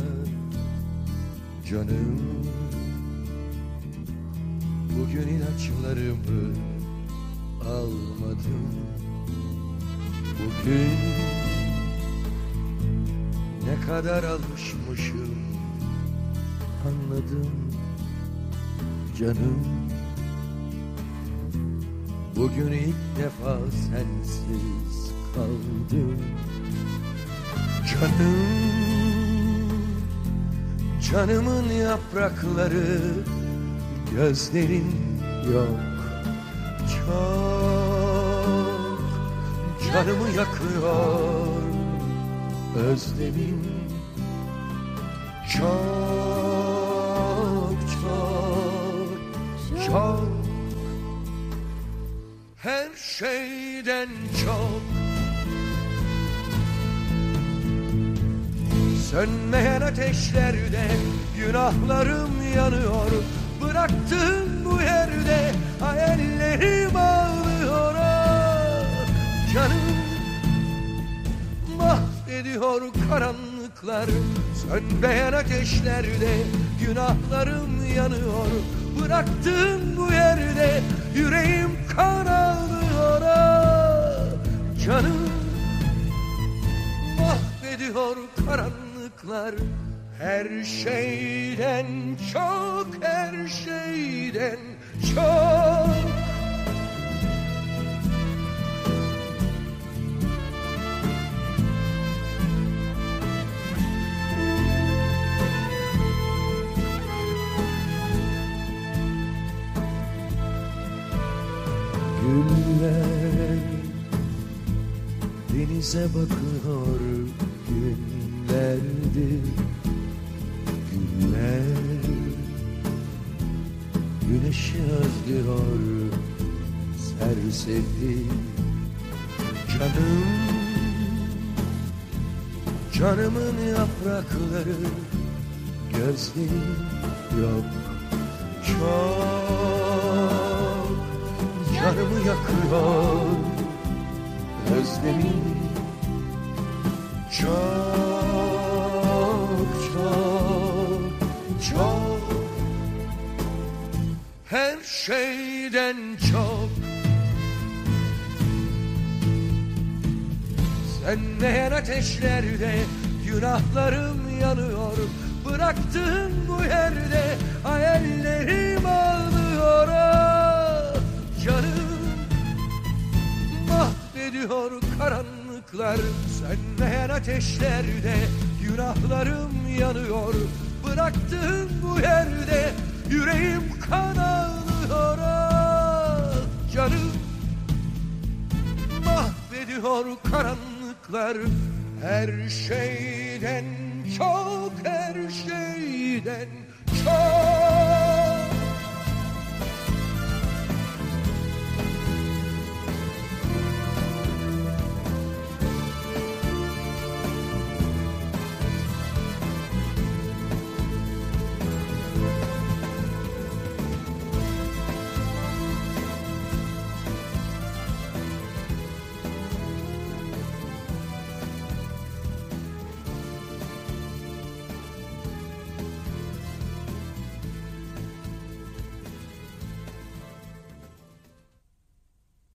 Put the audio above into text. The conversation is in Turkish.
canım. Bugün ilaçlarımı almadım. Bugün ne kadar alışmışım anladım canım. Bugün ilk defa sensiz kaldım canım. Canımın yaprakları, gözlerin yok. Çok canımı yakıyor özlemin. Çok çok çok, her şeyden çok. Sönmeyen ateşlerde günahlarım yanıyor. Bıraktığım bu yerde hayallerim ağlıyor. Canım mahvediyor karanlıklar. Sönmeyen ateşlerde günahlarım yanıyor. Bıraktığım bu yerde yüreğim kan ağlıyor. Canım mahvediyor karanlıklar. Her şeyden çok, her şeyden çok. Güller denize bakıyor günlerdir. Güller güneşi özlüyor serseri. Canım, canımın yaprakları, gözlerim yok. Çok canımı yakıyor özlemin. Çok çok çok, her şeyden çok. Sönmeyen ateşlerde günahlarım yanıyor. Bıraktığın bu yerde hayallerim ağlıyor. Canım mahvediyor karanlıklar. Sönmeyen ateşlerde günahlarım yanıyor. Bıraktığın bu yerde yüreğim kan ağlıyor. Canım mahvediyor karanlıklar. Her şeyden çok, her şeyden çok.